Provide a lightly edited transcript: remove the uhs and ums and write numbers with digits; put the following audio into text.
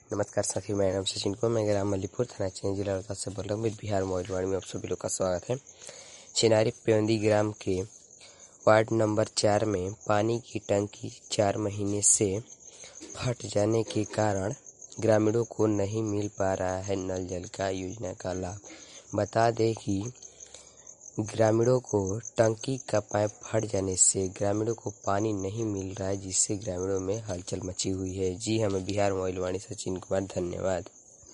नमस्कार साथियों, मेरा नाम सचिन कुमार, मैं ग्राम मल्लीपुर थाना चेंज जिला रोहतास से बोल रहा हूँ। बिहार मोबाइल वाणी में आप सभी लोग का स्वागत है। चिनारी पेवंदी ग्राम के वार्ड नंबर 4 में पानी की टंकी 4 महीने से फट जाने के कारण ग्रामीणों को नहीं मिल पा रहा है नल जल का योजना का लाभ। बता दें कि ग्रामीणों को टंकी का पाइप फट जाने से ग्रामीणों को पानी नहीं मिल रहा है, जिससे ग्रामीणों में हलचल मची हुई है। जी हमें बिहार मोबाइल वाणी सचिन कुमार, धन्यवाद।